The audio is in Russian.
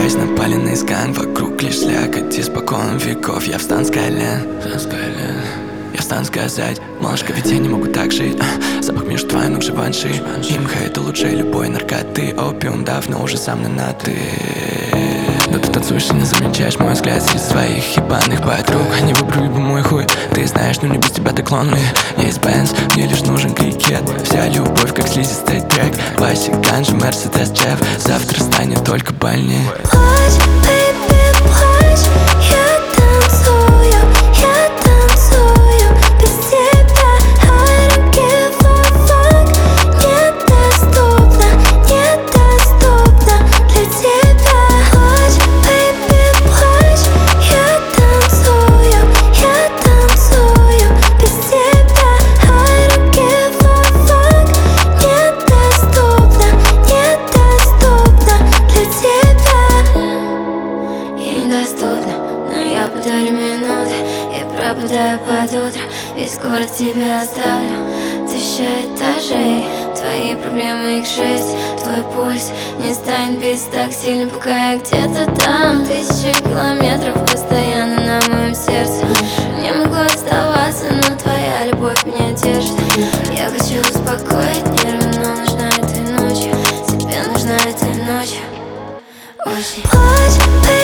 Грязь, напаленный скан, вокруг лишь слякоть испокон веков. Я встан с колен, я встан сказать: малышка, ведь я не могу так жить. Запах между твоих ног, живанши. Имха — это лучше любой наркоты. Опиум давно уже сам на ты. Но ты танцуешь и не замечаешь мой взгляд среди своих ебаных подруг. Не выбрали бы мой хуй, ты знаешь, но не без тебя так lonely. Есть Бенз, мне лишь нужен крикет. Вся любовь как слизистый трек. Классик, ганжа, Мерседес, Джефф. Завтра станет только больнее. Плачь, baby, плачь. Я танцую без тебя. I don't give a fuck. Недоступно для тебя. Плачь, baby, плачь. Я танцую без тебя. I don't give a fuck. Недоступно для тебя. Я недоступна, но я подарю минуты. Я пропадаю под утро, весь город тебя оставлю. 1000 этажей, твои проблемы, их жизнь. Твой пульс не станет биться так сильно, пока я где-то там. 1000 километров постоянно на моем сердце. Не могу оставаться, но твоя любовь меня держит. Я хочу успокоить нервы, но нужна этой ночью. Тебе нужна этой ночью очень. Плачь,